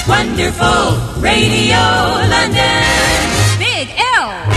Wonderful Radio London. Big L.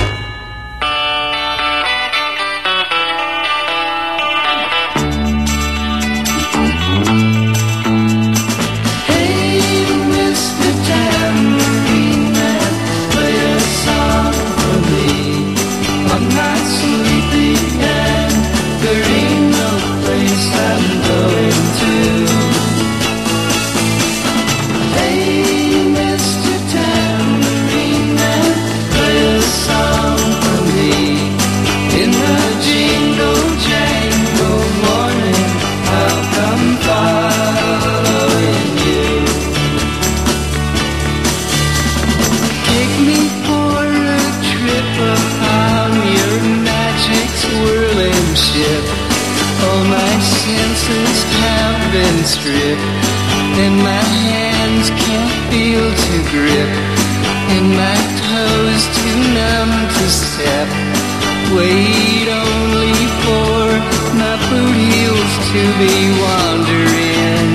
Strip, and my hands can't feel to grip, and my toes too numb to step. Wait only for my boot heels to be wandering.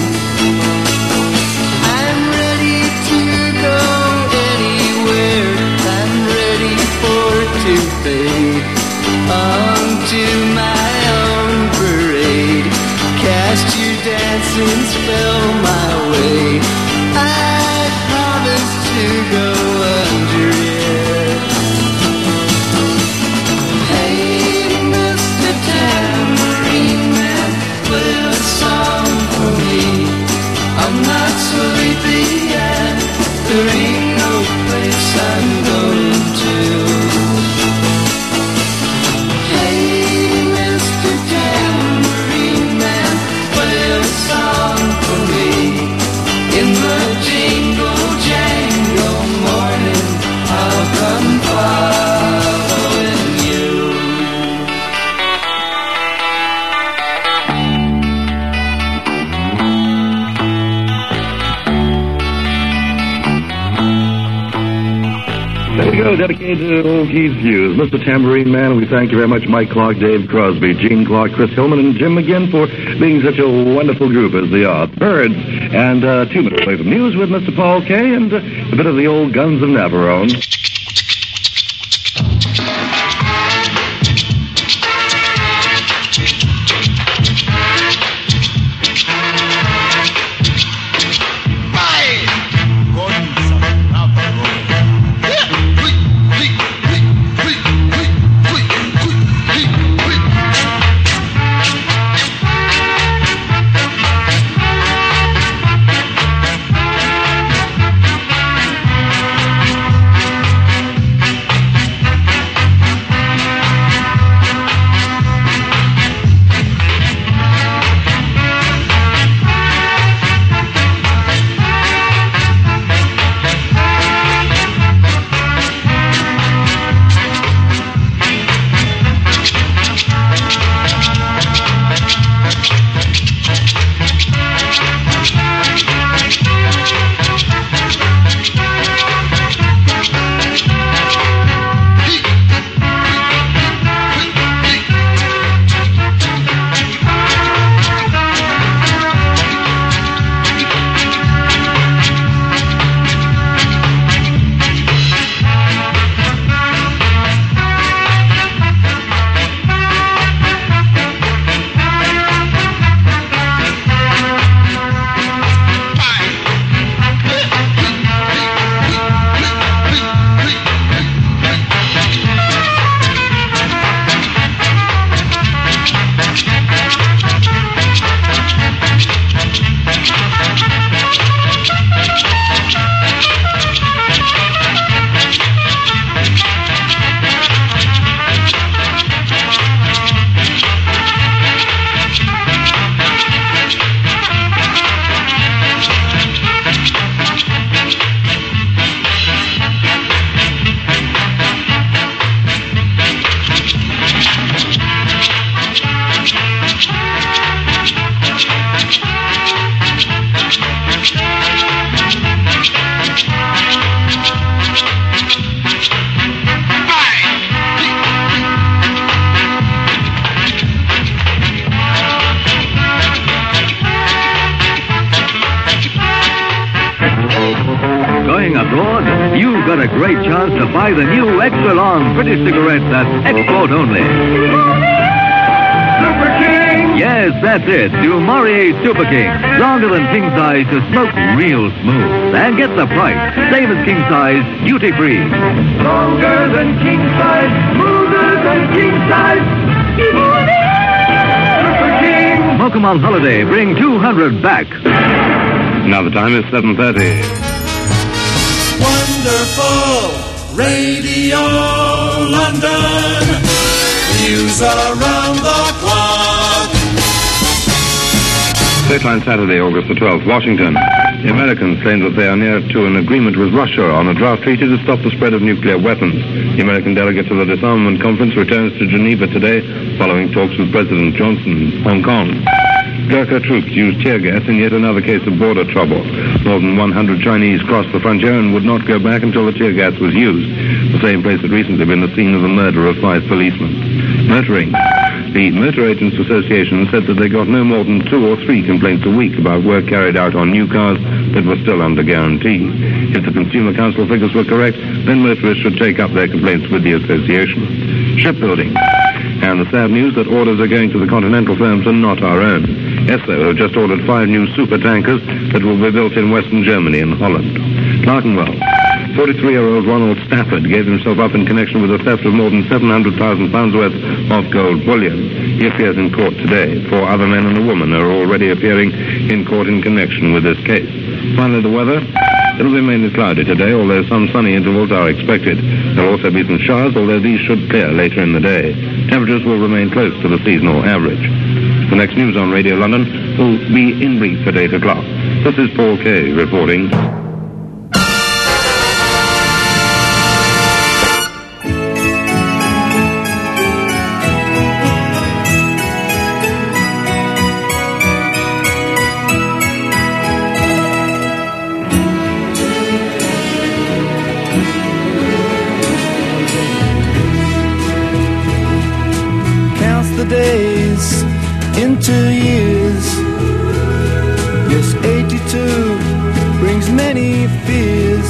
I'm ready to go anywhere. I'm ready for to fade onto my own parade. Cast your dancing spell my way. I promise to go under it. Hey, Mr. Tambourine Man, play a song for me. I'm not sleepy yet. There ain't no place I'm going to. In the jingle jangle morning, I'll come following you. There you go, dedicated to old Keith's views. Mr. Tambourine Man, we thank you very much, Mike Clark, Dave Crosby, Gene Clark, Chris Hillman, and Jim McGinn for being such a wonderful group as they are. Birds, and 2 minutes away from news with Mr. Paul Kay and a bit of the old Guns of Navarone. Going abroad? You've got a great chance to buy the new extra long British cigarette that's export only. Super King! Yes, that's it. Du Maurier Super King. Longer than king size to smoke real smooth. And get the price. Same as king size, duty free. Longer than king size, smoother than king size. Super King! Smoke 'em on holiday. Bring 200 back. Now the time is 7:30. Wonderful Radio London. News around the clock. Dateline Saturday, August the 12th, Washington. The Americans claim that they are near to an agreement with Russia on a draft treaty to stop the spread of nuclear weapons. The American delegate to the disarmament conference returns to Geneva today following talks with President Johnson in Hong Kong. Gurkha troops used tear gas in yet another case of border trouble. More than 100 Chinese crossed the frontier and would not go back until the tear gas was used. The same place had recently been the scene of the murder of 5 policemen. Motoring. The Motor Agents Association said that they got no more than 2 or 3 complaints a week about work carried out on new cars that were still under guarantee. If the Consumer Council figures were correct, then motorists should take up their complaints with the association. Shipbuilding. And the sad news that orders are going to the continental firms and not our own. Esso have just ordered 5 new super tankers that will be built in Western Germany and Holland. Clerkenwell. 43-year-old Ronald Stafford gave himself up in connection with the theft of more than £700,000 worth of gold bullion. He appears in court today. 4 other men and a woman are already appearing in court in connection with this case. Finally, the weather. It'll be mainly cloudy today, although some sunny intervals are expected. There will also be some showers, although these should clear later in the day. Temperatures will remain close to the seasonal average. The next news on Radio London will be in brief at 8 o'clock. This is Paul Kay reporting. Days into years. Yes, 82 brings many fears.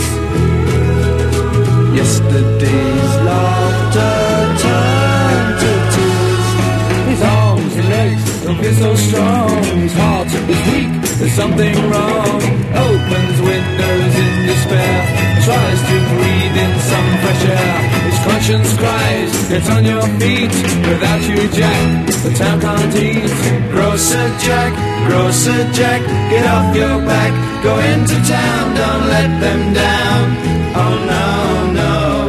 Yesterday's laughter turned to tears. His arms and legs don't feel so strong. His heart is weak, there's something wrong. Opens windows in despair, tries to breathe in some fresh air. His conscience cries, get on your feet. Without you, Jack, the town can't eat. Grocer Jack, get off your back. Go into town, don't let them down. Oh no, no.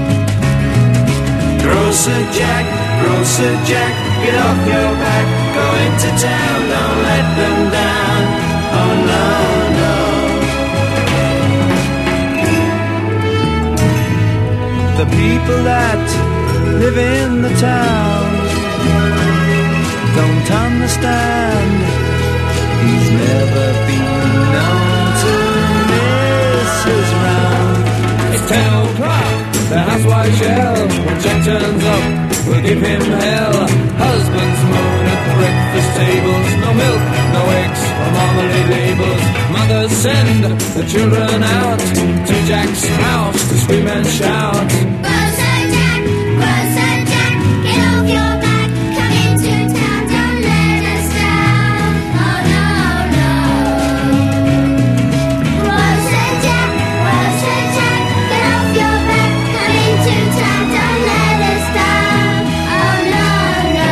Grocer Jack, get off your back. Go into town, don't let them down. Oh no, no. The people that live in the town don't understand. He's never been known to miss his round. It's 10 o'clock, the housewife yell. When Jack turns up, we'll give him hell. Husbands moan at breakfast tables. No milk, no eggs, or marmalade labels. Mothers send the children out to Jack's house to scream and shout. Grocer Jack, get off your back. Come into town, don't let us down. Oh no, no. Grocer Jack, get off your back. Come into town, don't let us down. Oh no, no.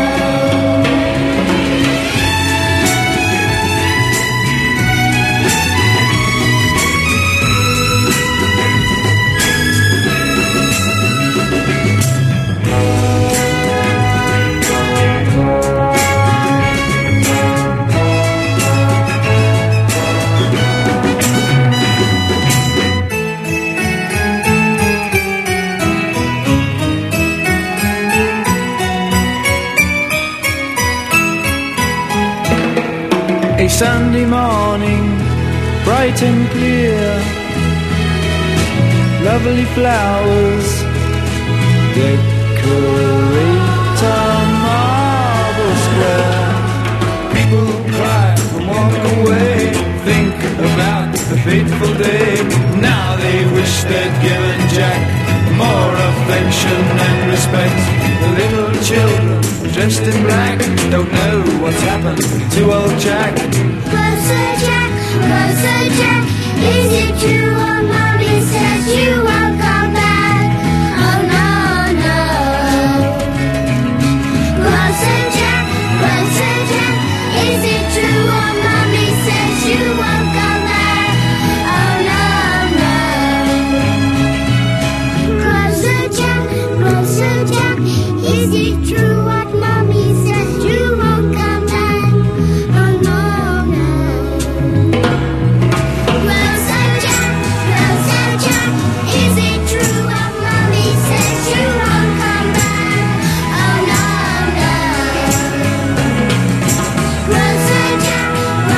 A Sunday morning, bright and clear. Lovely flowers decorate a marble square. People cry and walk away. Think about the fateful day. wish they'd given Jack more affection and respect. The little children dressed in black don't know what's happened to old Jack. Closer, Jack, is it true what Mommy says you won't come back? Oh no, no. Closer, Jack, is it true what Mommy says you won't come back? Oh no, no. Closer, Jack, is it true what Mommy says you won't come back? Oh no, no. Closer, Jack, is it true what Mommy says you won't come back? Oh no, no. Closer, Jack,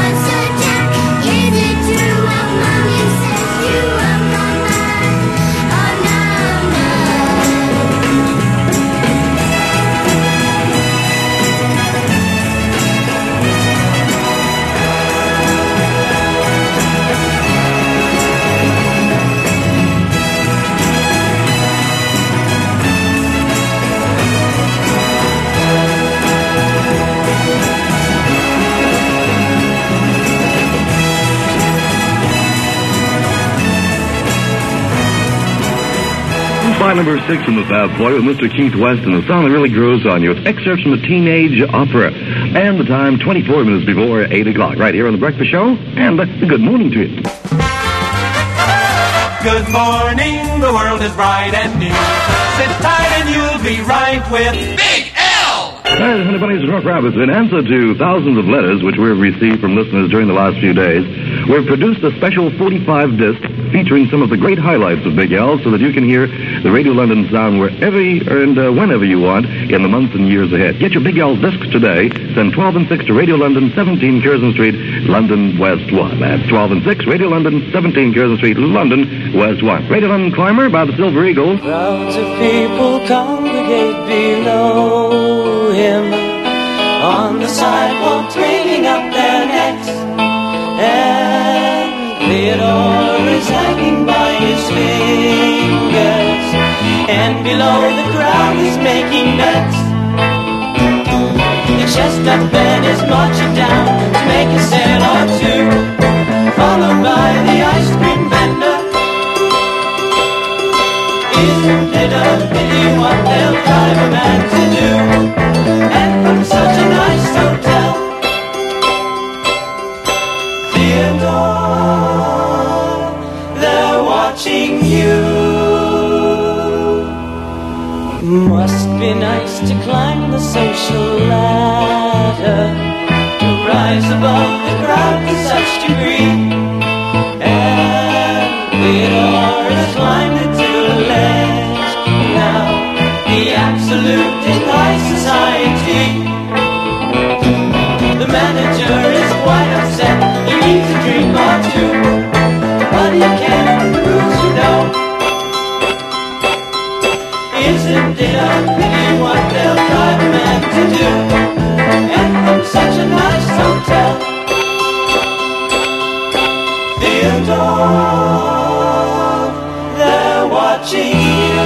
is it true what Mommy says you won't come back? Oh no, no. By number 6 in the Fab Four with Mr. Keith West and the song that really grows on you. It's excerpts from a teenage opera. And the time, 24 minutes before 8 o'clock, right here on The Breakfast Show. And good morning to you. Good morning, the world is bright and new. Sit tight and you'll be right with Big L. Hi, Honey Bunnies and Rough Rabbits. In answer to thousands of letters which we've received from listeners during the last few days, we've produced a special 45 disc featuring some of the great highlights of Big L so that you can hear the Radio London sound wherever and whenever you want in the months and years ahead. Get your Big L discs today. Send 12 and 6 to Radio London, 17 Curzon Street, London West 1. That's 12 and 6, Radio London, 17 Curzon Street, London West 1. Radio London Climber by the Silver Eagle. Crowds of people congregate below him on the sidewalk, craning up their necks, and Theodore is hanging by his fingers, and below the crowd is making bets. The chestnut Ben is marching down to make a sale or two, followed by the ice cream vendor. Isn't it a pity what they'll drive a man to do? And from such a nice hotel, Theodore, they're watching you. Must be nice to climb the social ladder, to rise above the crowd to such degree. And Theodore has climbed it to the ledge, now the absolute in high society. The manager is quite upset, he needs a drink or two, but he can't prove to know. Isn't it a pity what they'll drive a man to do? And from such a nice hotel, Theodore, they're watching you.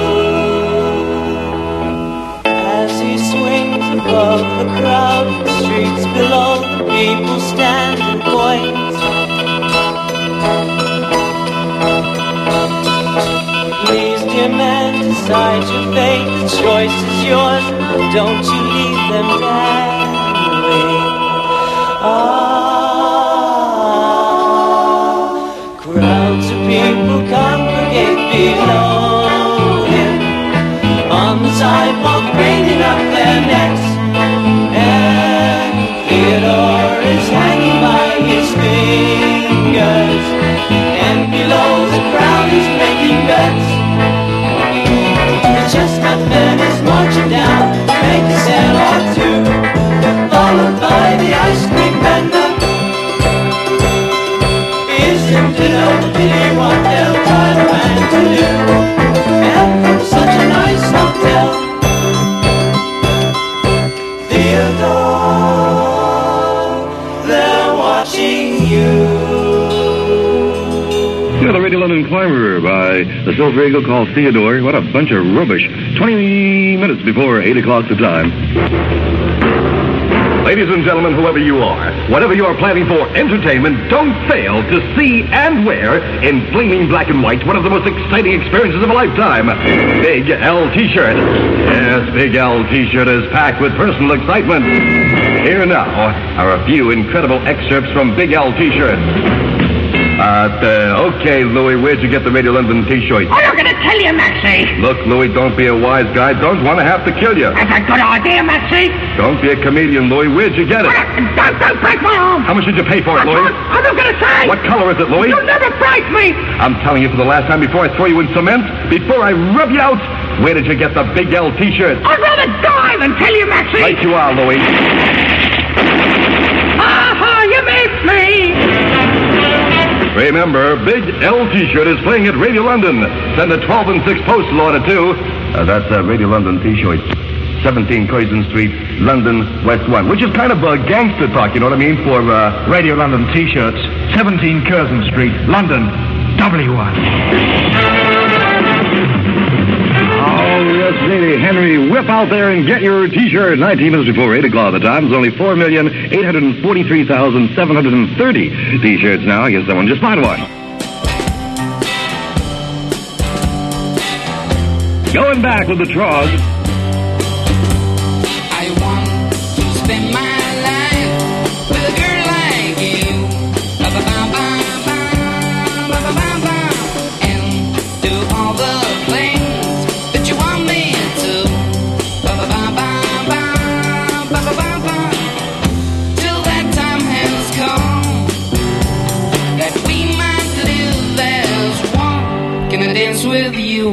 As he swings above the crowded streets, below the people stand and point. Please, dear man, decide your fate. The choice is yours. Don't you leave them dangling. Crowds of people congregate below him on the sidewalk, craning up their necks, and Theodore is hanging by his fingers, and below the crowd is making bets. The chestnut man is marching down to make a sale or two, followed by the ice cream vendor. Isn't it a pity what they'll drive a man to do? And from such a nice hotel, Theodore, they're watching you. You know, the Radio London Climber by the Silver Eagle called Theodore. What a bunch of rubbish. 20 minutes before 8 o'clock the time. Ladies and gentlemen, whoever you are, whatever you are planning for entertainment, don't fail to see and wear in flaming black and white one of the most exciting experiences of a lifetime. Big L T-shirt. Yes, Big L T-shirt is packed with personal excitement. Here now are a few incredible excerpts from Big L T-shirt. Okay, Louis, where'd you get the Radio London T-shirt? I'm not going to tell you, Maxie. Look, Louis, don't be a wise guy. Don't want to have to kill you. That's a good idea, Maxie. Don't be a comedian, Louis. Where'd you get it? Don't break my arm. How much did you pay for it, Louis? I'm not going to say. What color is it, Louis? You'll never break me. I'm telling you for the last time before I throw you in cement, before I rub you out, where did you get the Big L T-shirt? I'd rather die than tell you, Maxie. Right you are, Louis. You missed me. Remember, Big L T-shirt is playing at Radio London. Send a 12 and 6 postal order to... that's Radio London T-shirt. 17 Curzon Street, London, West 1. Which is kind of a gangster talk, you know what I mean, for Radio London T-shirts. 17 Curzon Street, London, W1. Oh, yes, baby. Henry, whip out there and get your T-shirt. 19 minutes before 8 o'clock. The time is only 4,843,730 T-shirts now. I guess someone just bought one. Going back with the Trogs. I want to spend my life with a girl like you. And do all the things that you want me to. Till that time has come that we might live as one. Can I dance with you?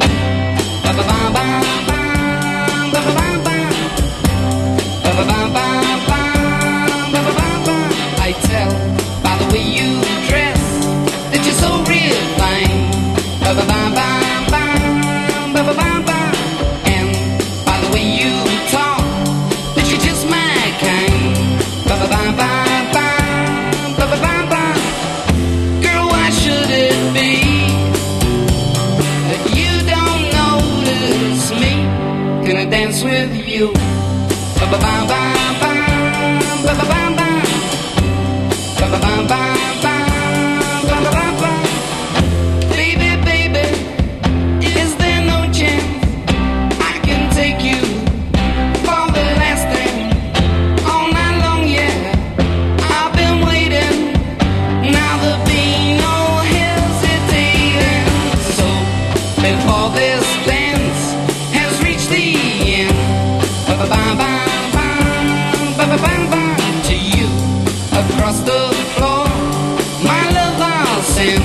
I tell by the way you dress that you're so real fine. And by the way you talk that you're just my kind. Girl, why should it be that you don't notice me? Can I dance with you? Baby, baby, is there no chance I can take you for the last thing all night long? Yeah, I've been waiting. Now there'll be no hesitating. So before this dance has reached the end, to you across the floor, my love I'll send.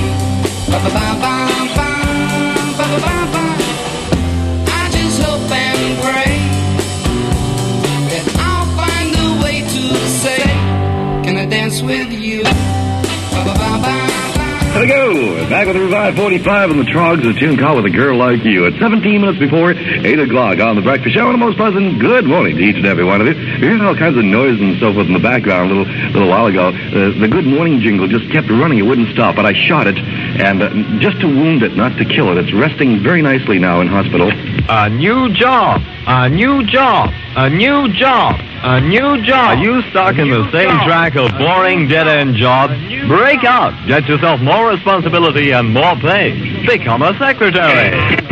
I just hope and pray that I'll find a way to say, can I dance with you? There we go. Back with the Revive 45 on the Trogs, a tune called With a Girl Like You. At 17 minutes before 8 o'clock on the Breakfast Show, and a most pleasant good morning to each and every one of you. We heard all kinds of noise and so forth in the background a little while ago. The good morning jingle just kept running. It wouldn't stop, but I shot it, and just to wound it, not to kill it. It's resting very nicely now in hospital. A new job. A new job. A new job. A new job. Are you stuck in the same track of boring, dead-end jobs? Break out. Get yourself more responsibility and more pay. Become a secretary.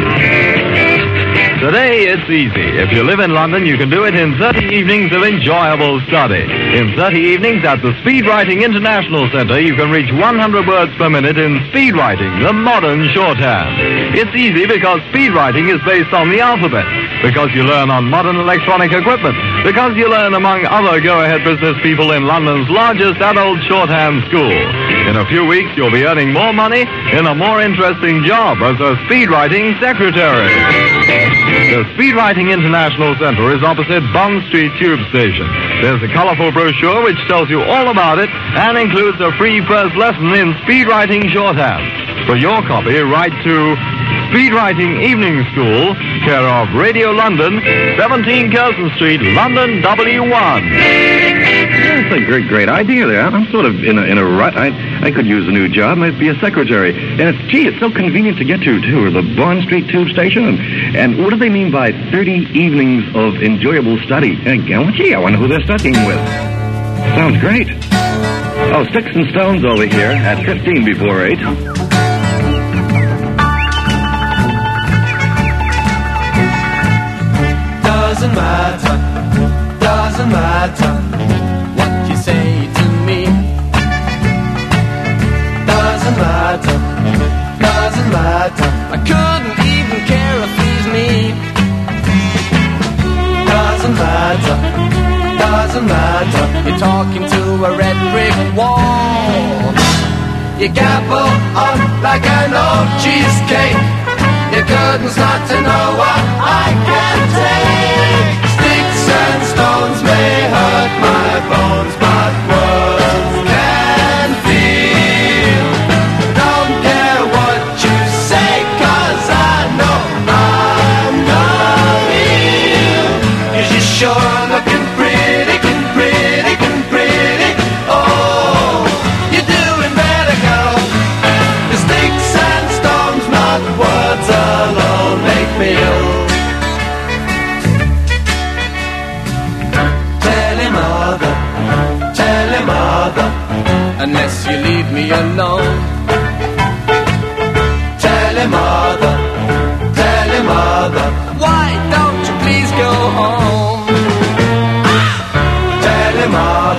Today, it's easy. If you live in London, you can do it in 30 evenings of enjoyable study. In 30 evenings at the Speed Writing International Center, you can reach 100 words per minute in speed writing, the modern shorthand. It's easy because speed writing is based on the alphabet, because you learn on modern electronic equipment, because you learn among other go-ahead business people in London's largest adult shorthand school. In a few weeks, you'll be earning more money in a more interesting job as a speed writing secretary. The Speed Writing International Center is opposite Bond Street Tube Station. There's a colorful brochure which tells you all about it and includes a free first lesson in speed writing shorthand. For your copy, write to Speed Writing Evening School, care of Radio London, 17 Curzon Street, London, W1. That's a great idea there. I'm sort of in a rut. I could use a new job. Might be a secretary. And it's so convenient to get to, too. The Bond Street Tube Station. And what do they mean by 30 evenings of enjoyable study? I wonder who they're studying with. Sounds great. Oh, Sticks and Stones over here at 15 before 8. Doesn't matter what you say to me. Doesn't matter. I couldn't even care if he's me. Doesn't matter. You're talking to a red brick wall. You gabble on like an old cheesecake. Your curtains not to know what I can take. Sticks and stones may hurt my bones, but words can feel. Don't care what you say, 'cause I know I'm not real. 'Cause you're sure looking pretty. Oh, you're doing better, girl. 'Cause sticks and stones, not words alone, make me ill. Tell him, mother, unless you leave me alone. Tell him, mother, why don't you please go home? Tell him,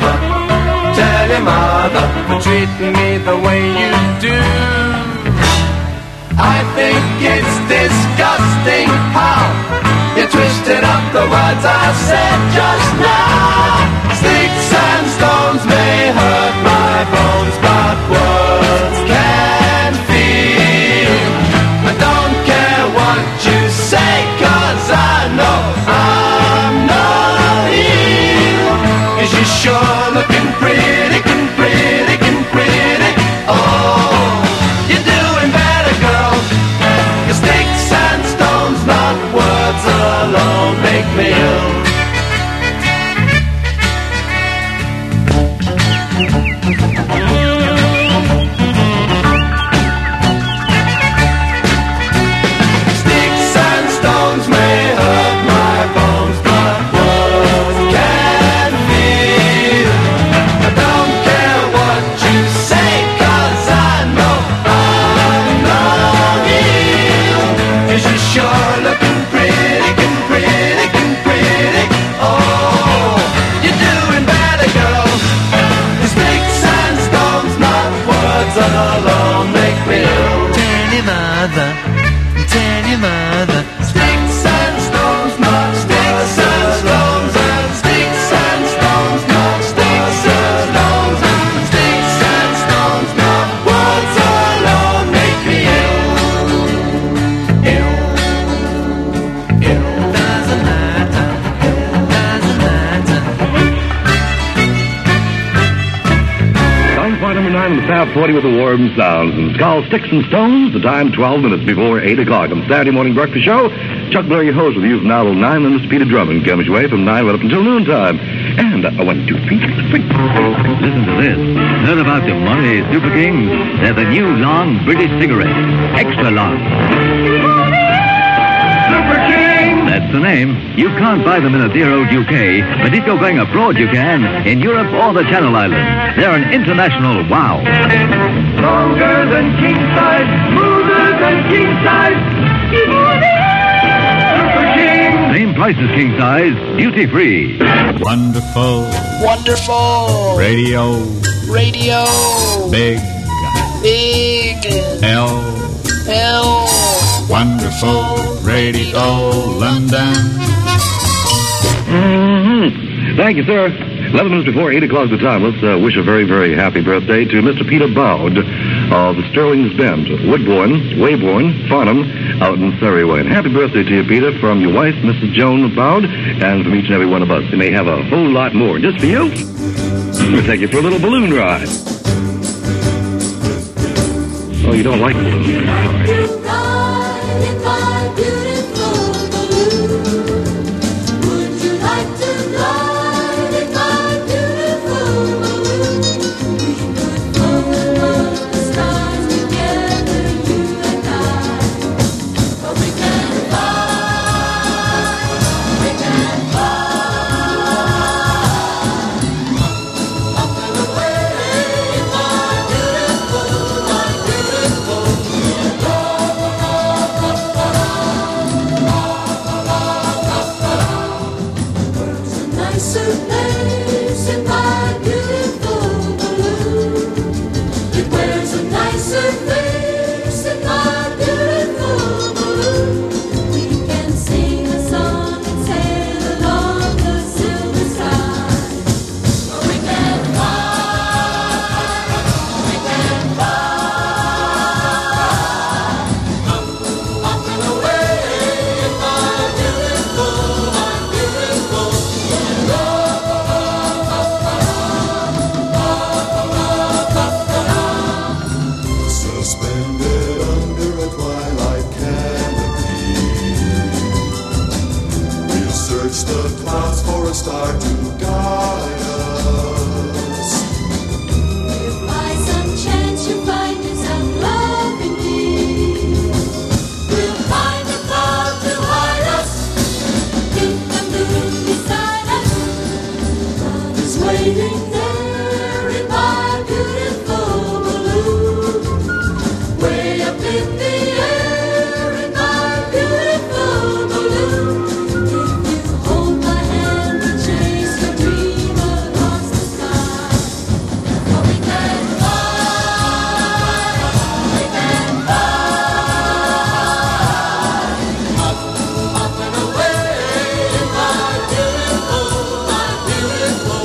mother, for treating me the way you do. I think it's disgusting how you twisted up the words I said just now. Sticks and stones may hurt my bones, but words can feel. I don't care what you say, 'cause I know I'm not here. 'Cause you're sure looking pretty. Oh, you're doing better, girl. 'Cause sticks and stones, not words alone, make me ill. Sticks and stones may hurt my bones, but words can feel. I don't care what you say, 'cause I know I'm not real. 'Cause you're sure looking pretty. Oh, you're doing better, girl. 'Cause sticks and stones, not words alone, make me ill. Tell your mother. Sticks and stones, not sticks and stones, and sticks and stones, not sticks and stones, and sticks and stones, not words alone, make me ill. Doesn't matter. Song part number 9 on the Fab 40 with the warm sounds. And it's called Sticks and Stones. The time 12 minutes before 8 o'clock on the Saturday morning breakfast show. Chuck Blair, your host, with you from now till 9 minutes. Peter Drummond comes your way from 9 right up until noontime. And 1, 2, 3. Listen to this. Heard about the Murray Super Kings? They're the new long British cigarette. Extra long. Super King! That's the name. You can't buy them in a dear old UK, but if you're going abroad, you can. In Europe or the Channel Islands. They're an international wow. Longer than king size, smoother than king size. Super King! Same price as king size, duty free. Wonderful. Radio. Big. L. Wonderful Radio London. Thank you, sir. 11 minutes before 8 o'clock the time. Let's wish a very, very happy birthday to Mr. Peter Bowd of Sterling's Bend, Woodbourne, Weybourne, Farnham, out in Surrey Way. And happy birthday to you, Peter, from your wife, Mrs. Joan Bowd, and from each and every one of us. You may have a whole lot more just for you. We'll take you for a little balloon ride. Oh, you don't like balloons? All right. in my beautiful balloon? Would you like to fly in my beautiful balloon? We could float above the stars together, you and I. But we can fly, we can fly. Up and away in my beautiful, my beautiful. Where's a nicer place in my beautiful balloon? It wears a nicer face in my beautiful balloon. We can sing a song and sail along the silver sky. We can fly, we can fly. Up and away in my beautiful, my beautiful. Suspended under a twilight canopy, we'll search the clouds for a star to guide us. If by some chance you find yourself loving me, we'll find a cloud to hide us. Keep the moon beside us. God is waiting there in my beautiful balloon. Way up in the air in my beautiful balloon. If you hold my hand, we'll chase your dream across the sky. For we can fly, we can fly. Up and away in my beautiful, my beautiful.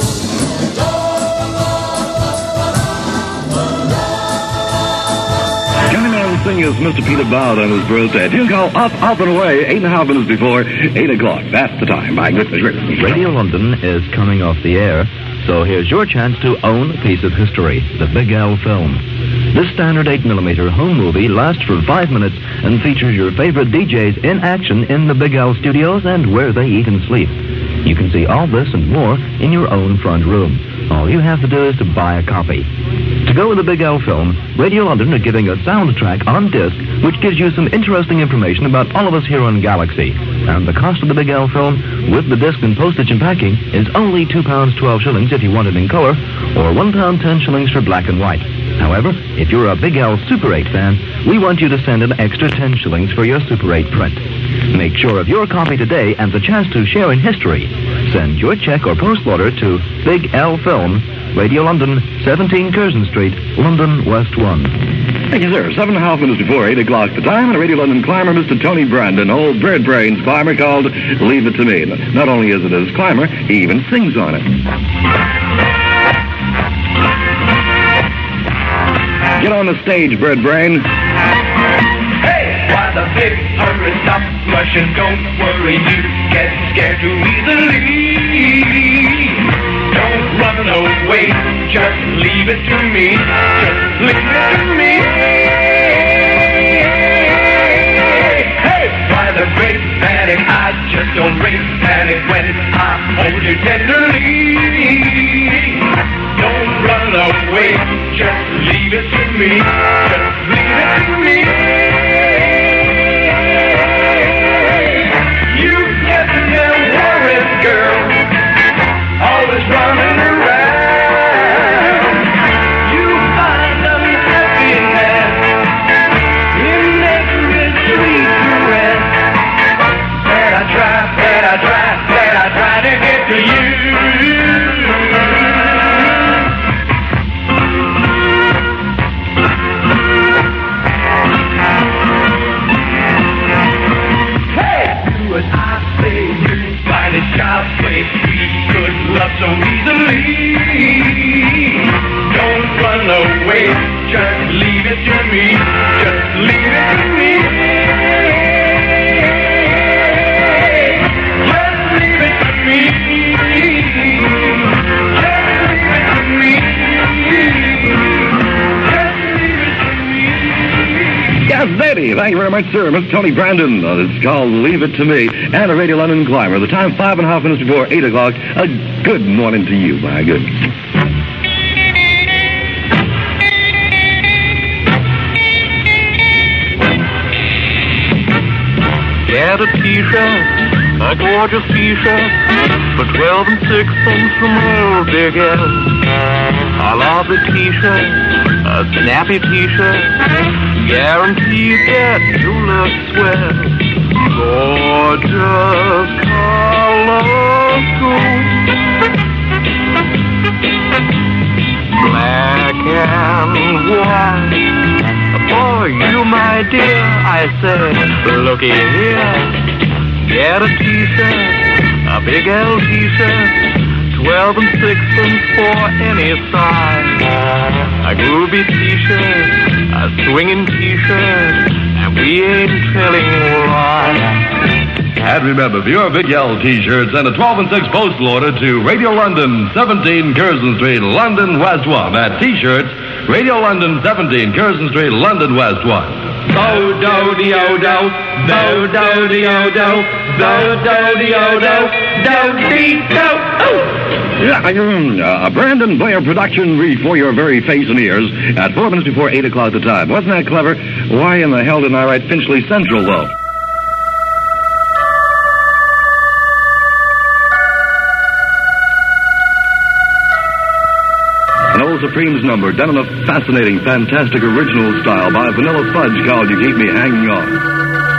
Joining me on the sing is Mr. Peter Bowd on his birthday. You call up and away, 8.5 minutes before 8 o'clock. That's the time. My goodness gracious. Radio London is coming off the air, so here's your chance to own a piece of history, the Big L film. This standard 8mm home movie lasts for 5 minutes and features your favorite DJs in action in the Big L studios and where they eat and sleep. You can see all this and more in your own front room. All you have to do is to buy a copy. To go with the Big L film, Radio London are giving a soundtrack on disc which gives you some interesting information about all of us here on Galaxy. And the cost of the Big L film, with the disc and postage and packing, is only £2.12 if you want it in color, or £1.10 for black and white. However, if you're a Big L Super 8 fan, we want you to send an extra 10 shillings for your Super 8 print. Make sure of your copy today and the chance to share in history. Send your check or post order to Big L Film, Radio London, 17 Curzon Street, London, West 1. Thank you, sir. 7.5 minutes before 8 o'clock the time, and a Radio London climber, Mr. Tony Brandon, old Bird Brains climber called Leave It To Me. Not only is it his climber, he even sings on it. Get on the stage, Bird Brain. Hey, why the big hurry, stop rushing, don't worry, you get scared too easily. Don't run away, just leave it to me, just leave it to me. Hey, why the great panic, I just don't break panic when I hold you tenderly. Don't run away, just leave it to me, just leave it to me. You get them worried, girl, always running around. You find unhappiness in every sweet caress that I try to get to you. Child's play, we could love so easily. Don't run away, just leave it to me, just leave it to me. Just leave it to me, just leave it to me, just leave it to me. Yes, lady. Thank you very much, sir. Mr. Tony Brandon. It's called Leave It to Me. And a Radio London Climber. The time 5.5 minutes before 8 o'clock. A good morning to you, my good. Get a t-shirt, a gorgeous t-shirt, for 12 and 6 from old Big L. I love the t-shirt, a snappy t-shirt, guaranteed that you look swell. Gorgeous colors too, black and white. For you, my dear, I said, looky here, get a t-shirt, a Big L t-shirt, 12 and 6 for any size. A groovy t-shirt, a swinging t-shirt, and we ain't telling lies. And remember, for your Big L t-shirt, send a 12 and 6 postal order to Radio London, 17 Curzon Street, London, West 1. That t-shirts, Radio London, 17 Curzon Street, London, West 1. Bo-do-de-o-do, bo-do-de-o-do, bo-do-de-o-do, do-dee-do. Yeah, a Brandon Blair production for your very face and ears at 4 minutes before 8 o'clock the time. Wasn't that clever? Why in the hell didn't I write Finchley Central, though? An old Supremes number done in a fascinating, fantastic, original style by Vanilla Fudge called You Keep Me Hanging On.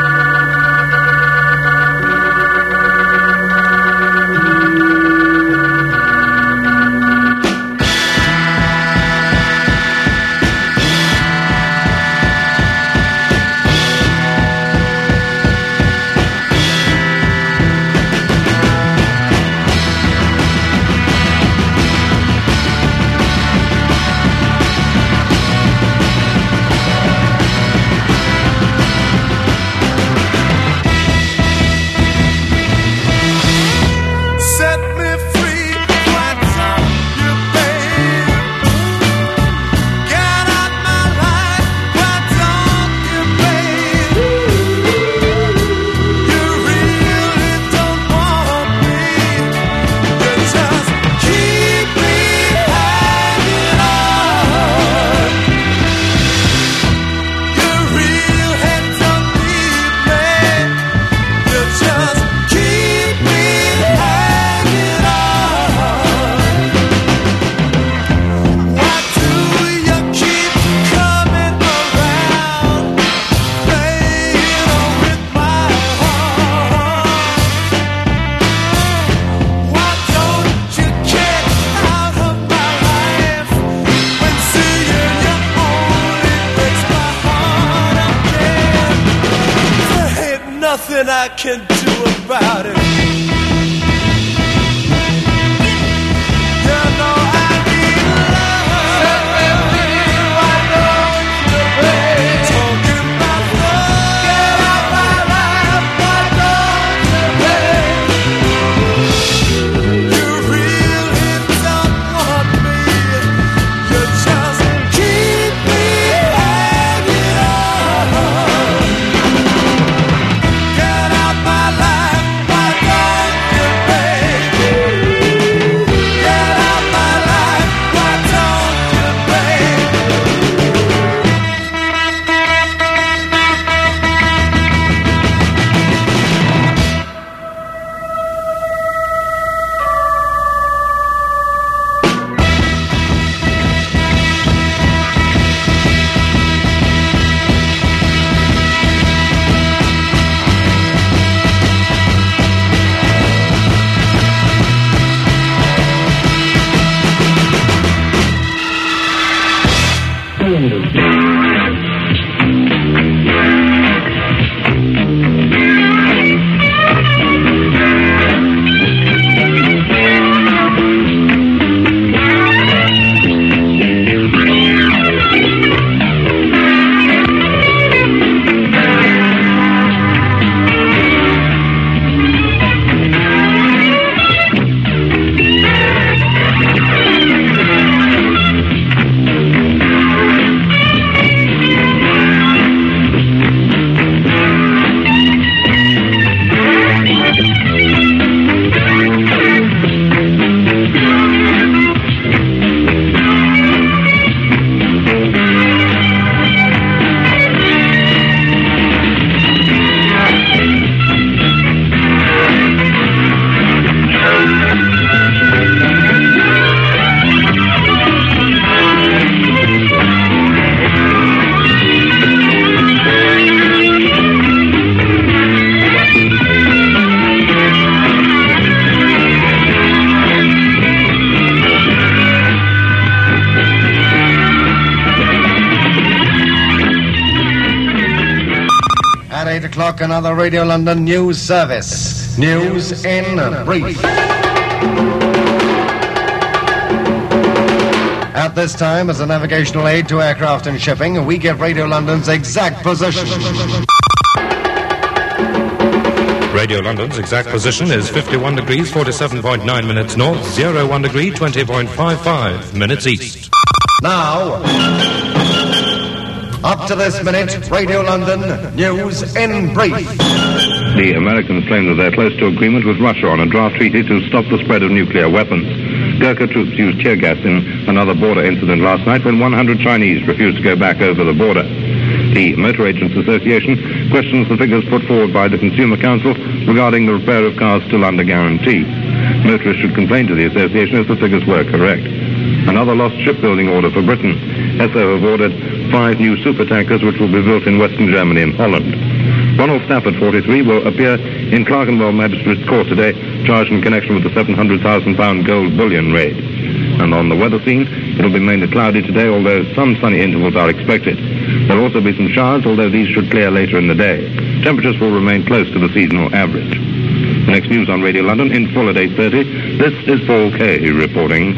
Nothing I can do about it. You know I need love. Set me free, why don't you, babe? Talking about love. Get out my life, why don't you, babe? You really don't want me. You just keep me hanging on. 8 o'clock, another Radio London news service. News in brief. At this time, as a navigational aid to aircraft and shipping, we give Radio London's exact position. Radio London's exact position is 51 degrees 47.9 minutes north, 01 degree 20.55 minutes east. Now, up to this minute, Radio London news in brief. The Americans claim that they're close to agreement with Russia on a draft treaty to stop the spread of nuclear weapons. Gurkha troops used tear gas in another border incident last night when 100 Chinese refused to go back over the border. The Motor Agents Association questions the figures put forward by the Consumer Council regarding the repair of cars still under guarantee. Motorists should complain to the association if the figures were correct. Another lost shipbuilding order for Britain. Esso have ordered 5 new supertankers which will be built in Western Germany and Holland. Ronald Stafford, 43, will appear in Clerkenwell Magistrates Court today, charged in connection with the £700,000 gold bullion raid. And on the weather scene, it'll be mainly cloudy today, although some sunny intervals are expected. There'll also be some showers, although these should clear later in the day. Temperatures will remain close to the seasonal average. The next news on Radio London in full at 8:30. This is Paul Kay reporting.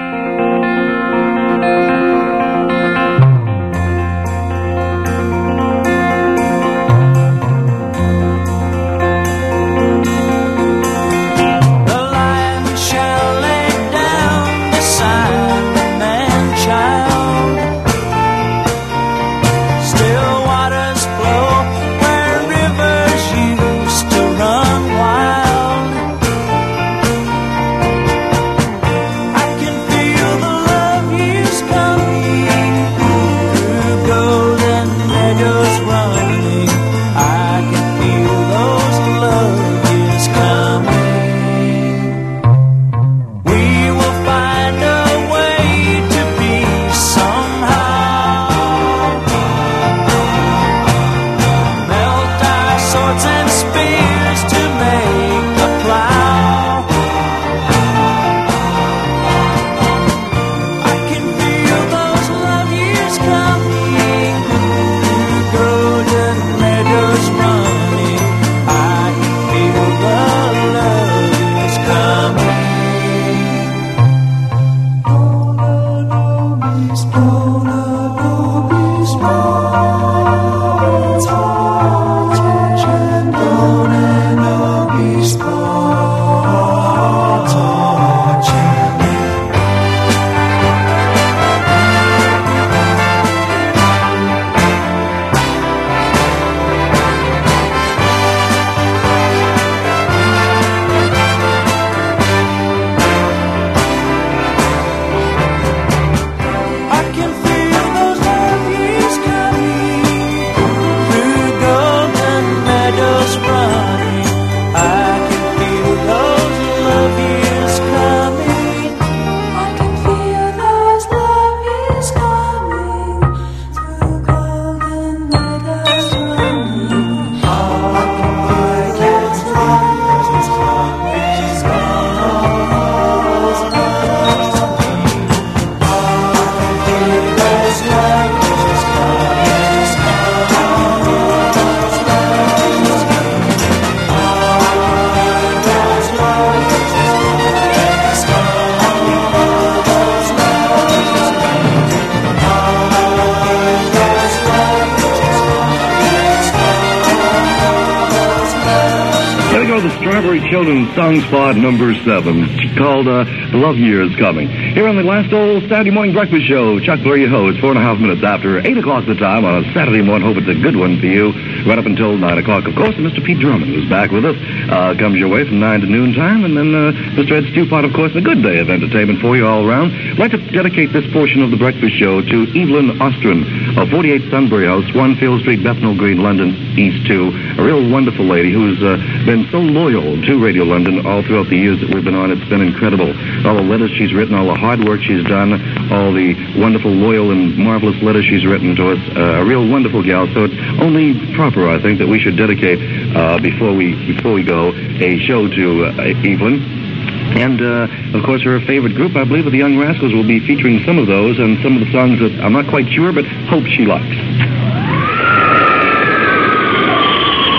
Children's Song Spot number 7, called Love Years Coming. Here on the last old Saturday morning breakfast show, Chuck Blair, your host, 4.5 minutes after 8 o'clock the time on a Saturday morning. Hope it's a good one for you. Right up until 9 o'clock, of course, and Mr. Pete Drummond, who's back with us, comes your way from 9 to noon time, and then Mr. Ed Stewpot, of course, a good day of entertainment for you all around. I'd like to dedicate this portion of the breakfast show to Evelyn Ostrom of 48 Sunbury House, 1 Field Street, Bethnal Green, London, East 2. A real wonderful lady who's been so loyal to Radio London all throughout the years that we've been on. It's been incredible. All the letters she's written, all the hard work she's done, all the wonderful, loyal, and marvelous letters she's written to us. A real wonderful gal. So it's only proper, I think, that we should dedicate before we go a show to Evelyn. And, of course, her favorite group, I believe, the Young Rascals, will be featuring some of those and some of the songs that I'm not quite sure, but hope she likes.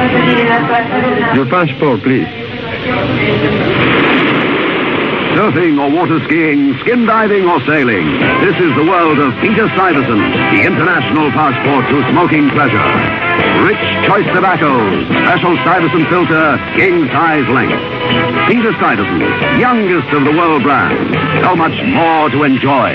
Your passport, please. Surfing or water skiing, skin diving or sailing. This is the world of Peter Stuyvesant, the international passport to smoking pleasure. Rich choice tobaccos, special Stuyvesant filter, king size length. Peter Stuyvesant, youngest of the world brands. So much more to enjoy.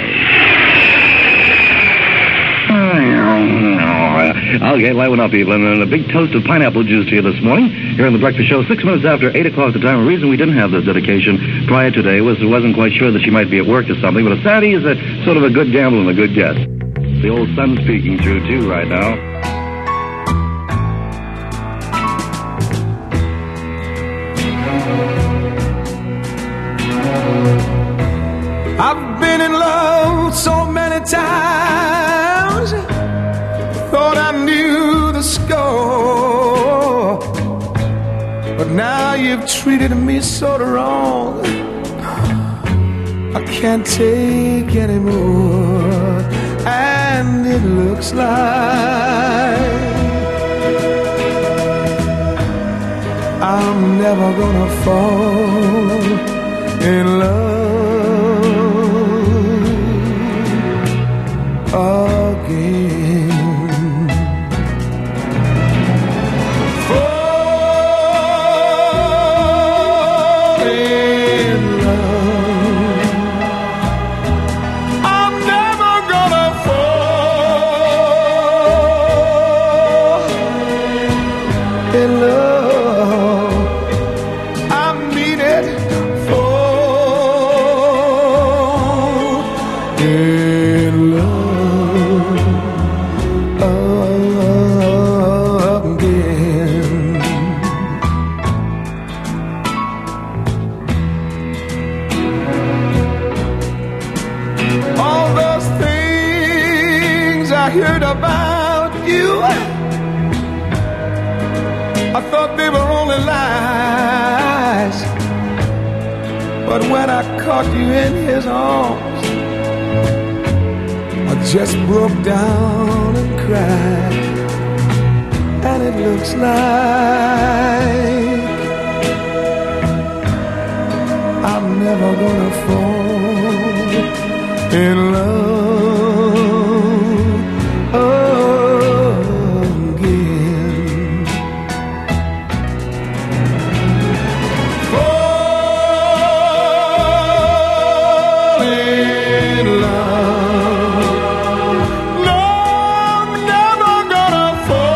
Okay, liven up, Evelyn. And a big toast of pineapple juice to you this morning. Here on the breakfast show, 6 minutes after 8 o'clock the time. The reason we didn't have the dedication prior today was we wasn't quite sure that she might be at work or something. But a Saturday is a sort of a good gamble and a good guess. The old sun's peeking through, too, right now. I've been in love so many times, thought I knew the score, but now you've treated me so wrong, I can't take anymore, and it looks like I'm never gonna fall in love again. Fall in love. I'm never gonna fall in love. I mean it. Fall in love. Heard about you, I thought they were only lies, but when I caught you in his arms, I just broke down and cried, and it looks like I'm never gonna fall in love again. Fall in love. No, I'm never gonna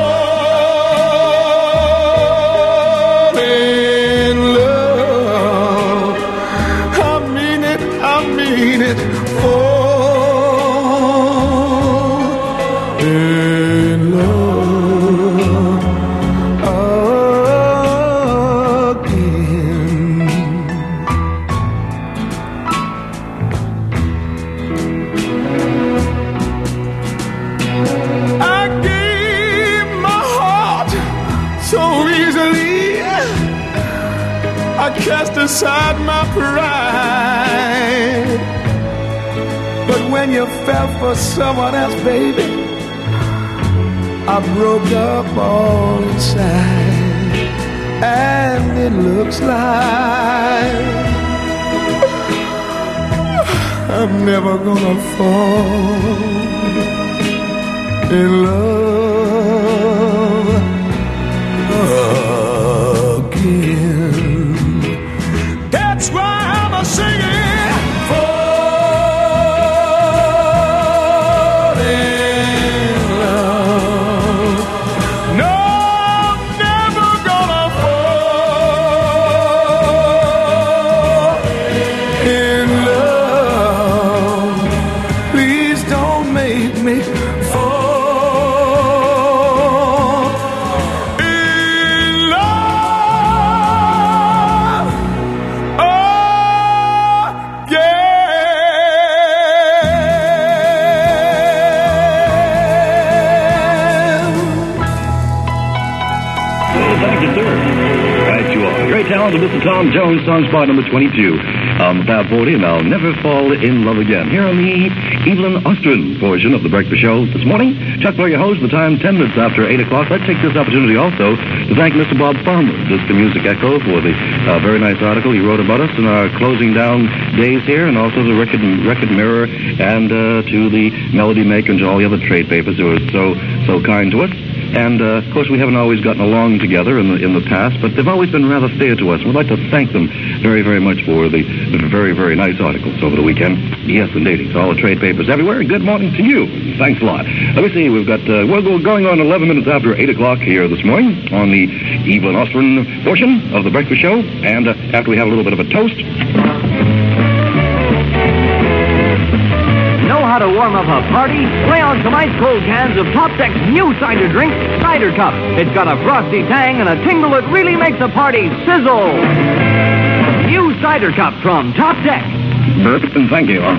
fall in love. I mean it, I mean it. Fall in love again. I gave my heart so easily, I cast aside my pride, but when you fell for someone else, baby, I broke up all inside, and it looks like I'm never gonna fall in love again. That's why I'm a singing. Thank you, sir. Right you are. Great talent of Mr. Tom Jones, song spot number 22. on the Fab 40, and I'll Never Fall in Love Again. Here on the Evelyn Ostrin portion of the Breakfast Show this morning, Chuck Blair, your host, the time 10 minutes after 8 o'clock. Let's take this opportunity also to thank Mr. Bob Farmer, Disc Music Echo, for the very nice article he wrote about us in our closing down days here, and also the Record Mirror, and to the Melody Maker and to all the other trade papers who were so kind to us. And, of course, we haven't always gotten along together in the past, but they've always been rather fair to us. We'd like to thank them very, very much for the very, very nice articles over the weekend. Yes, indeed. All the trade papers everywhere. Good morning to you. Thanks a lot. Let me see. We've got, we're going on 11 minutes after 8 o'clock here this morning on the Evelyn Ostrin portion of the Breakfast Show. And after we have a little bit of a toast... Know how to warm up a party? Lay on some ice-cold cans of Top Deck's new cider drink, Cider Cup. It's got a frosty tang and a tingle that really makes the party sizzle. New Cider Cup from Top Deck. Burp, and thank you.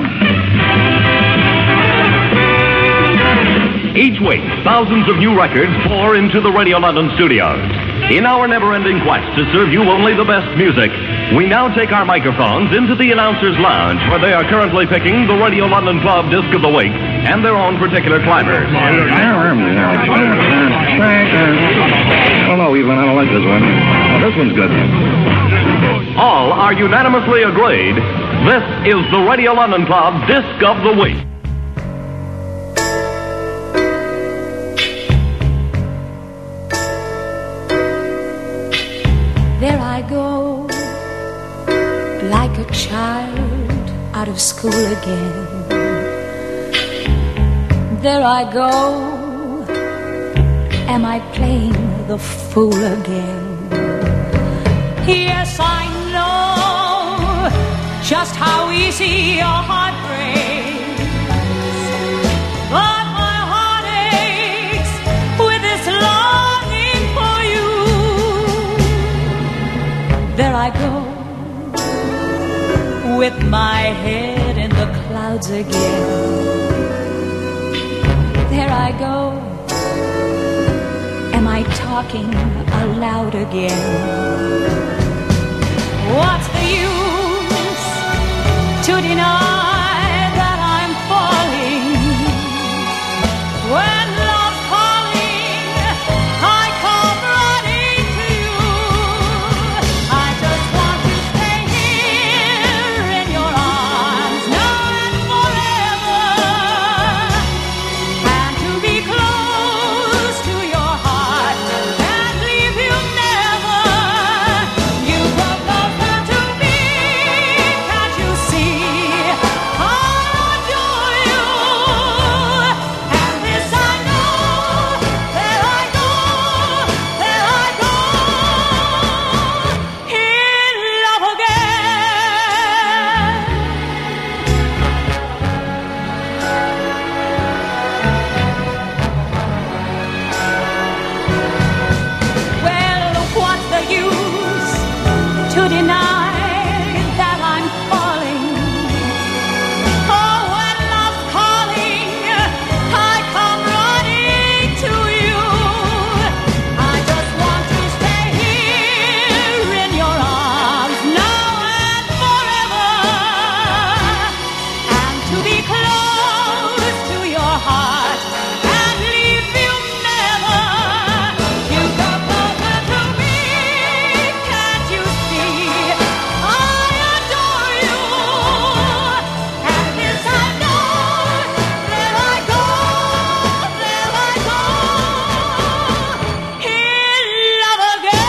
Each week, thousands of new records pour into the Radio London studios. In our never-ending quest to serve you only the best music, we now take our microphones into the announcer's lounge, where they are currently picking the Radio London Club Disc of the Week and their own particular climbers. Oh, no, Evelyn, I don't like this one. Oh, this one's good. All are unanimously agreed. This is the Radio London Club Disc of the Week. There I go, like a child out of school again. There I go, am I playing the fool again? Yes, I know just how easy your heart breaks, but my heart aches with this longing for you. There I go, with my head in the clouds again. There I go, am I talking aloud again? What's the use to deny that I'm falling? When love's calling, I come running to you. I just want to stay here in your arms now and forever, and to be close to your heart and leave you never. You go closer to me, can't you see? I adore you, and this I know. There I go, in love again. Well, what's the use to deny that I'm falling? Oh, when love's calling, I come running to you. I just want to stay here in your arms now and forever, and to be close to your heart and leave you never. You go closer to me, can't you see? I adore you, and this I know. There I go, in love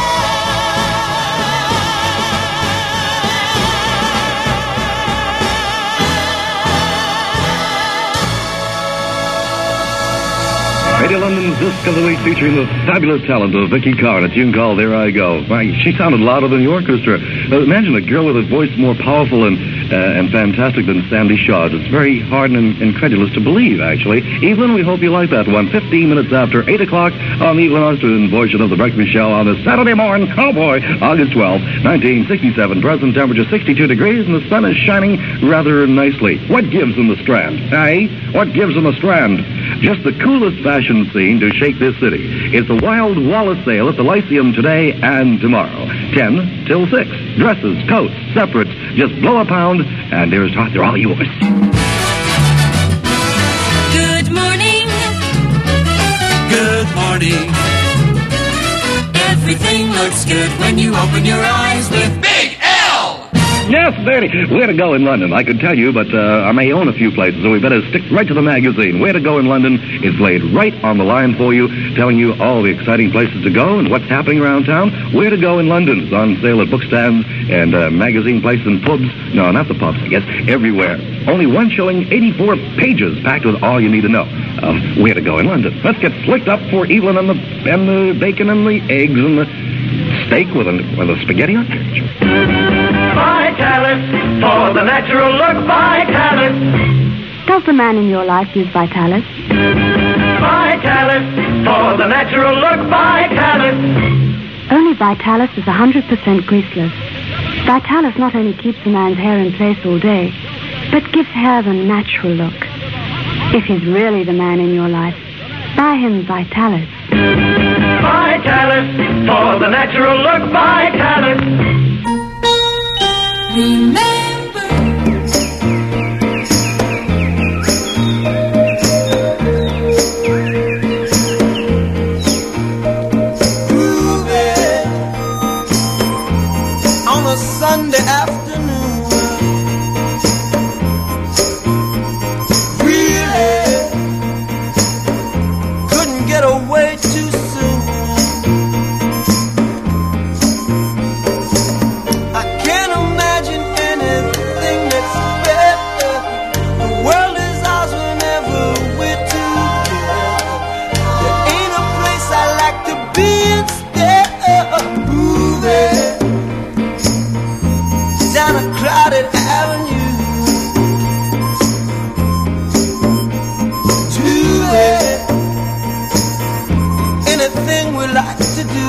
Radio London's Disc of the Week, featuring the fabulous talent of Vicky Carr, a tune called There I Go. Why, she sounded louder than the orchestra. Imagine a girl with a voice more powerful and fantastic than Sandy Shaw's. It's very hard and incredulous to believe, actually. Evelyn, we hope you like that one. 15 minutes after 8 o'clock on the Evelyn Ostrin portion of the Breakfast Show on this Saturday morning. Oh, boy, August 12, 1967. Present temperature 62 degrees, and the sun is shining rather nicely. What gives in the Strand? What gives in the Strand? Just the coolest fashion scene to shake this city. It's the Wild Wallace sale at the Lyceum today and tomorrow. 10 till 6. Dresses, coats, separates. Just blow a pound, and dearest heart, they're all yours. Good morning. Good morning. Everything looks good when you open your eyes with Big L. Yes, Bertie. Where to go in London? I could tell you, but I may own a few places, so we better stick right to the magazine. Where to go in London is laid right on the line for you, telling you all the exciting places to go and what's happening around town. Where to go in London is on sale at bookstands and magazine places and pubs. No, not the pubs, I guess. Everywhere. Only 1 shilling, 84 pages packed with all you need to know. Where to go in London. Let's get slicked up for Evelyn and the bacon and the eggs and the steak with the spaghetti on it. Vitalis, for the natural look, Vitalis. Does the man in your life use Vitalis? Vitalis, for the natural look, Vitalis. Only Vitalis is 100% greaseless. Vitalis not only keeps a man's hair in place all day, but gives hair the natural look. If he's really the man in your life, buy him Vitalis. Vitalis, for the natural look, Vitalis. Remember, Groovy on a Sunday afternoon. Really couldn't get away too soon. I can't imagine anything that's better. The world is ours whenever we're together. There ain't a place I like to be instead of moving down a crowded avenue. Do it. Anything we like to do.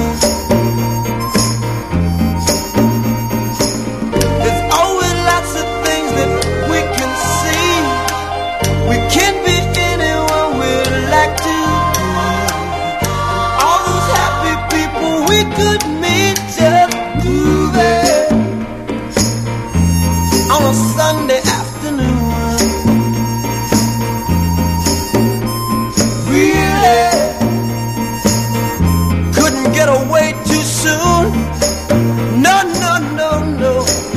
There's always lots of things that we can see. We can be anyone we like to be. All those happy people we could meet just moving on a Sunday afternoon. Really couldn't get away too soon. No, no, no, no.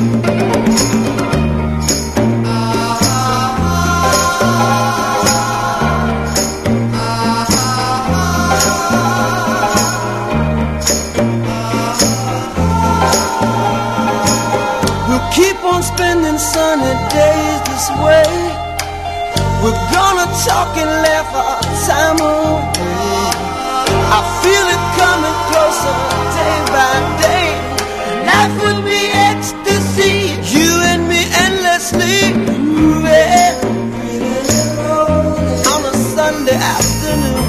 We'll keep on spending sunny days this way. We're gonna talk and laugh our time away. I feel it coming closer day by day. Life will be ecstasy, you and me endlessly moving on a Sunday afternoon.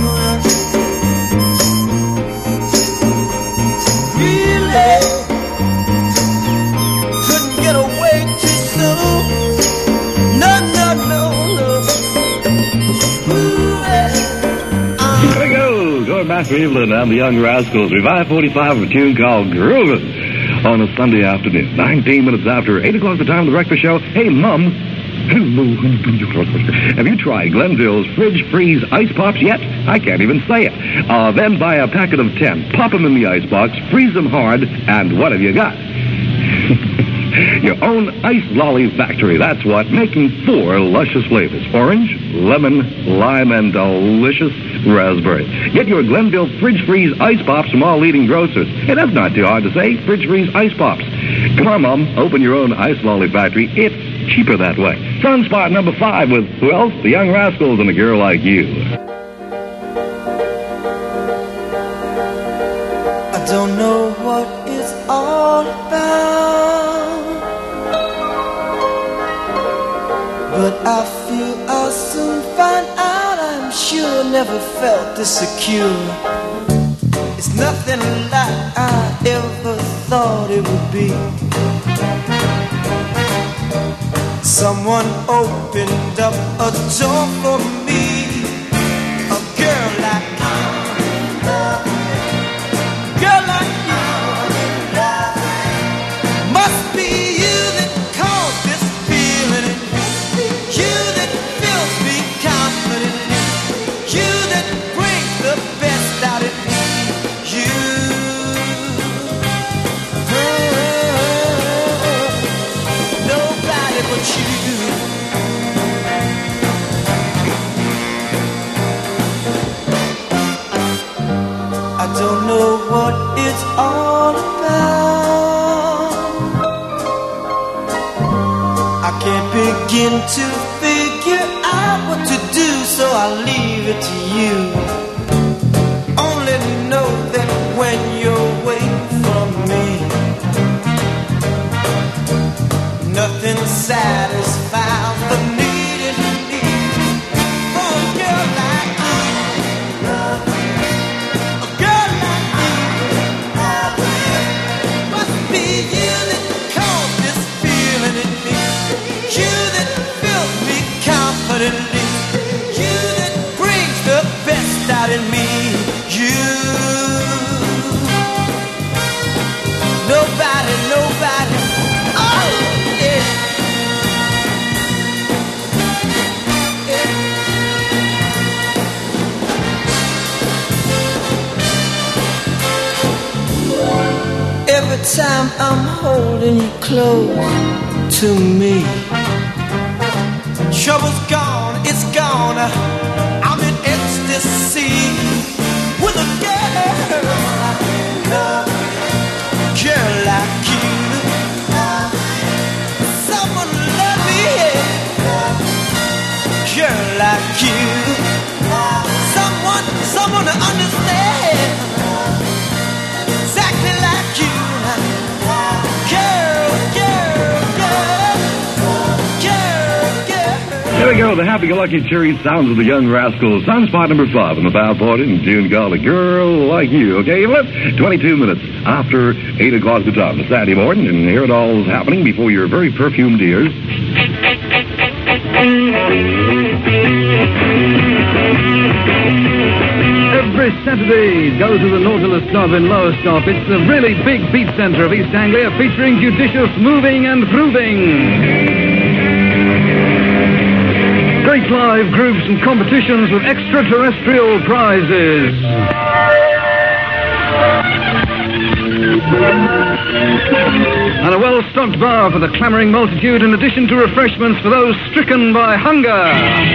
Really couldn't get away too soon. No, no, no, no. Here we go. Going back to Evelyn and the Young Rascals. Revive 45 of a tune called Groovin' on a Sunday afternoon. 19 minutes after 8 o'clock, the time of the breakfast show. Hey, Mum. Have you tried Glenville's Fridge Freeze Ice Pops yet? I can't even say it. Then buy a packet of 10. Pop them in the ice box, freeze them hard, and what have you got? Your own ice lolly factory. That's what. Making 4 luscious flavors. Orange, lemon, lime, and delicious raspberry. Get your Glenville Fridge Freeze Ice Pops from all leading grocers. Hey, that's not too hard to say. Fridge Freeze Ice Pops. Come on, Mom. Open your own ice lolly factory. It's cheaper that way. Sunspot number 5 with, who else? The Young Rascals and A Girl Like You. I don't know what it's all about, but I feel I'll soon find out. I'm sure never felt this secure. It's nothing like I ever thought it would be. Someone opened up a door for me. begin to figure out what to do, so I'll leave it to you. Only know that when you're away from me, nothing satisfies the need in me for a girl like you. A girl like you. Must be you that caused this feeling in me. You that fills me confidently. You that brings the best out in me. You. Nobody, nobody. Oh, yeah. Every time I'm holding you close to me, trouble's gone, it's gone. I'm in ecstasy with a girl like you. Someone love me, girl like you. Someone to understand exactly like you. Here we go, the happy-go-lucky cheery sounds of the Young Rascals. Sunspot number 5 in the Bow Party in June called A Girl Like You. Okay, well, 22 minutes after 8 o'clock the time. It's Saturday morning, and here it all is happening before your very perfumed ears. Every Saturday, go to the Nautilus Club in Lowestoft. It's the really big beat centre of East Anglia, featuring judicious moving and grooving. Great live groups and competitions with extraterrestrial prizes. And a well-stocked bar for the clamouring multitude, in addition to refreshments for those stricken by hunger.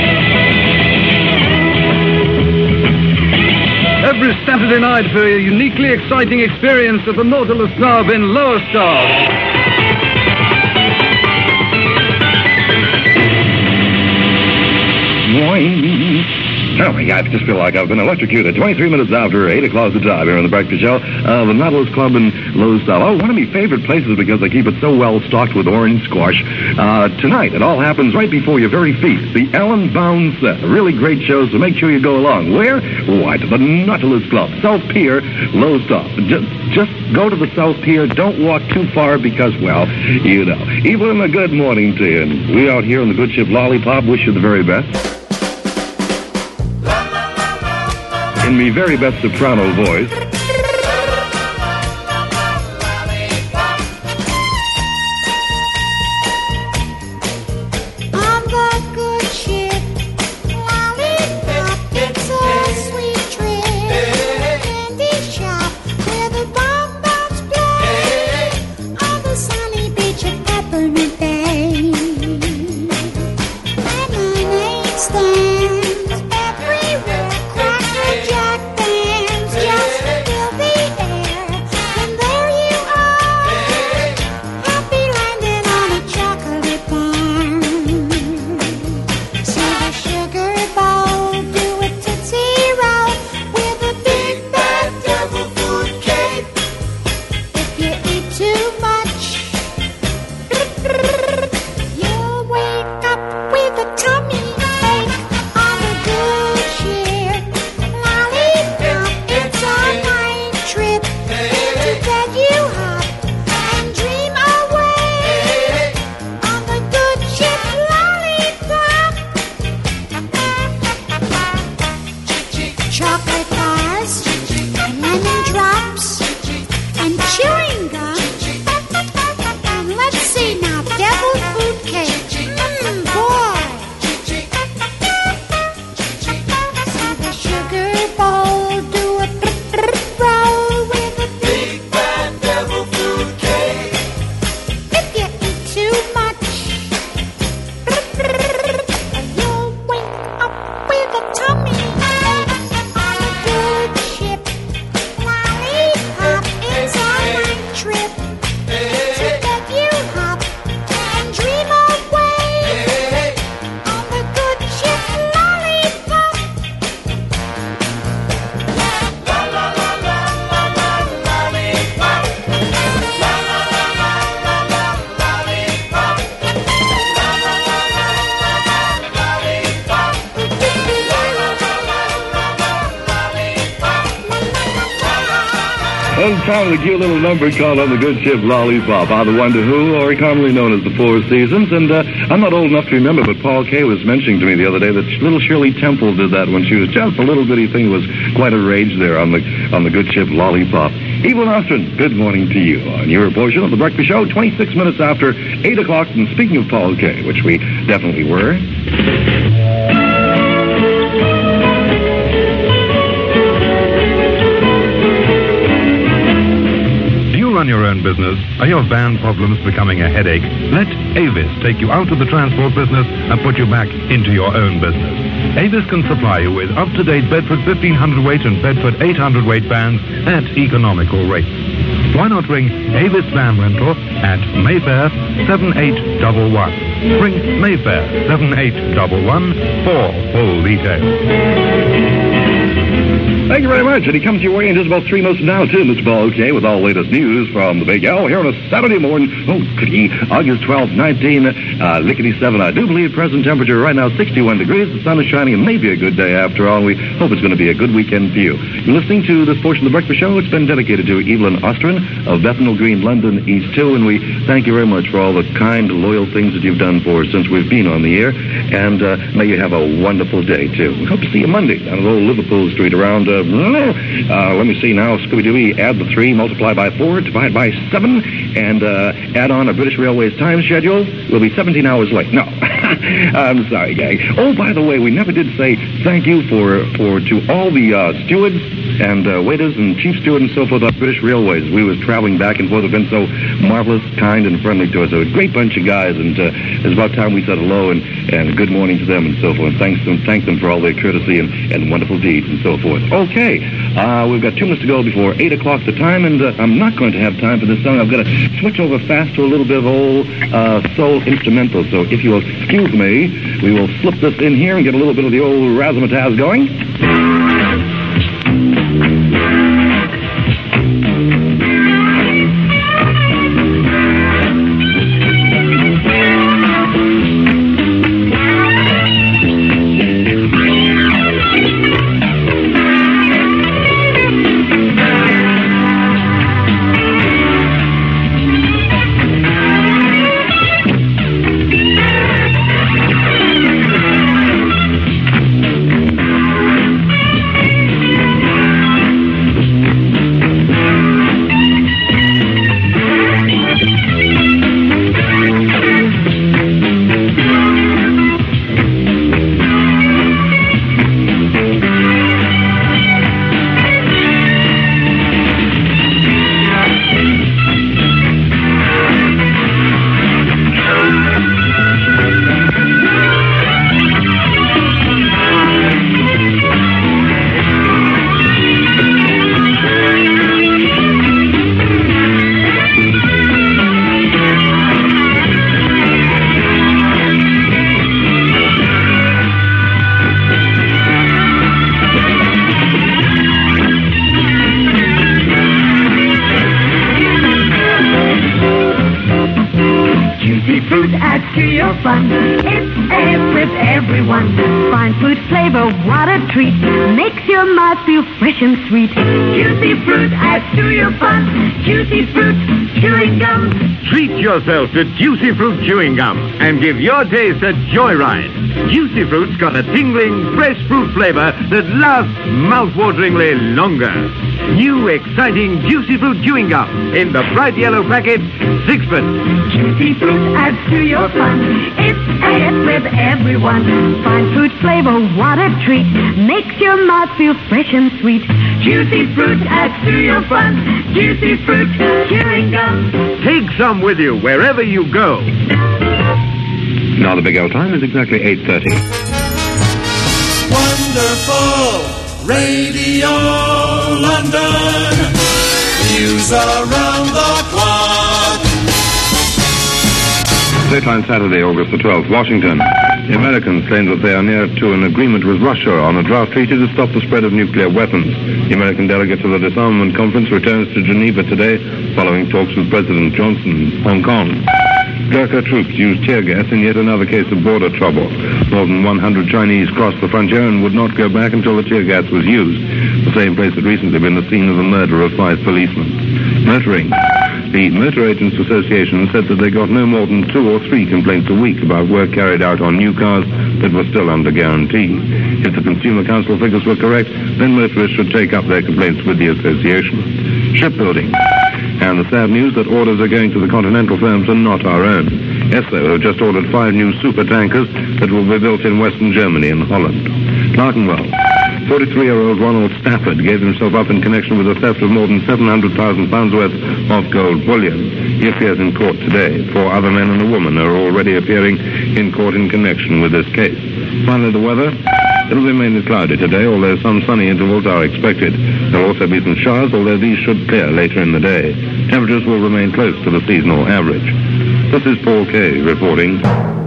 Every Saturday night for a uniquely exciting experience at the Nautilus Club in Lowestoft. Oh my God, I just feel like I've been electrocuted. 23 minutes after 8 o'clock the time here on the Breakfast Show. The Nautilus Club in Lowestoft. Oh, one of my favorite places because they keep it so well stocked with orange squash. Tonight, it all happens right before your very feet. The Ellen Bound Set. A really great show, so make sure you go along. Where? Why, to the Nautilus Club. South Pier, Lowestoft. Just go to the South Pier. Don't walk too far because, well, you know. Evelyn, a good morning to you. And we out here on the good ship Lollipop wish you the very best. In me very best soprano voice. On the good ship, Lollipop, it's a sweet trip. Candy shop where the bonbons play on the sunny beach of Peppermint Bay. Lemonade stands everywhere, Cracker Jack bands just Well, it's time for the cute little number called On the Good Ship Lollipop, by the Wonder Who, or commonly known as the Four Seasons. And I'm not old enough to remember, but Paul Kay was mentioning to me the other day that little Shirley Temple did that when she was just a little bitty thing. It was quite a rage there on the Good Ship Lollipop. Evelyn Ostrin, good morning to you on your portion of the Breakfast Show, 26 minutes after 8 o'clock. And speaking of Paul Kay, which we definitely were... Run your own business? Are your van problems becoming a headache? Let Avis take you out of the transport business and put you back into your own business. Avis can supply you with up-to-date Bedford 1500 weight and Bedford 800 weight vans at economical rates. Why not ring Avis Van Rental at Mayfair 7811. Ring Mayfair 7811 for full details. Thank you very much. And he comes your way in just about 3 minutes from now, too, Mr. Paul Kay, with all the latest news from the Big L here on a Saturday morning. Oh, goody. August 12th, lickety-7. I do believe present temperature right now 61 degrees. The sun is shining. It may be a good day after all. We hope it's going to be a good weekend for you. You're listening to this portion of the Breakfast Show. It's been dedicated to Evelyn Ostrin of Bethnal Green, London, East 2. And we thank you very much for all the kind, loyal things that you've done for us since we've been on the air. And may you have a wonderful day, too. We hope to see you Monday down at old Liverpool Street around... let me see now. Scooby-Doo, add the 3, multiply by 4, divide by 7, and add on a British Railways time schedule. We'll be 17 hours late. No. I'm sorry, gang. Oh, by the way, we never did say thank you to all the stewards and waiters and chief steward and so forth on British Railways. We was traveling back and forth. Have been so marvelous, kind, and friendly to us. A great bunch of guys, and it's about time we said hello and good morning to them and so forth. Thank them for all their courtesy and wonderful deeds and so forth. Okay, we've got 2 minutes to go before 8 o'clock the time, and I'm not going to have time for this song. I've got to switch over fast to a little bit of old soul instrumental. So if you will excuse me, we will slip this in here and get a little bit of the old razzmatazz going. to your fun. It's air with everyone. Fine fruit flavor, what a treat. Makes your mouth feel fresh and sweet. Juicy fruit adds to your fun. Juicy fruit chewing gum. Treat yourself to Juicy Fruit chewing gum and give your taste a joyride. Juicy Fruit's got a tingling, fresh fruit flavor that lasts mouth-wateringly longer. New, exciting Juicy Fruit chewing gum in the bright yellow packet, 6pence. Juicy Fruit adds to your fun. It's air with everyone. Fine fruit flavor, what a treat. Makes your mouth feel fresh and sweet. Juicy Fruit adds to your fun. Juicy Fruit chewing gum. Take some with you wherever you go. Now the Big L time is exactly 8:30. Wonderful Radio London. News around the clock. Daytime Saturday, August the 12th, Washington. The Americans claim that they are near to an agreement with Russia on a draft treaty to stop the spread of nuclear weapons. The American delegate to the disarmament conference returns to Geneva today following talks with President Johnson in Hong Kong. Gurkha troops used tear gas in yet another case of border trouble. More than 100 Chinese crossed the frontier and would not go back until the tear gas was used. The same place had recently been the scene of the murder of 5 policemen. Motoring. The Motor Agents Association said that they got no more than 2 or 3 complaints a week about work carried out on new cars that were still under guarantee. If the Consumer Council figures were correct, then motorists should take up their complaints with the association. Shipbuilding. And the sad news that orders are going to the continental firms and not our own. Esso have just ordered 5 new super tankers that will be built in Western Germany and Holland. Clerkenwell. 43-year-old Ronald Stafford gave himself up in connection with the theft of more than £700,000 worth of gold bullion. He appears in court today. 4 other men and a woman are already appearing in court in connection with this case. Finally, the weather. It'll be mainly cloudy today, although some sunny intervals are expected. There will also be some showers, although these should clear later in the day. Temperatures will remain close to the seasonal average. This is Paul Kay reporting.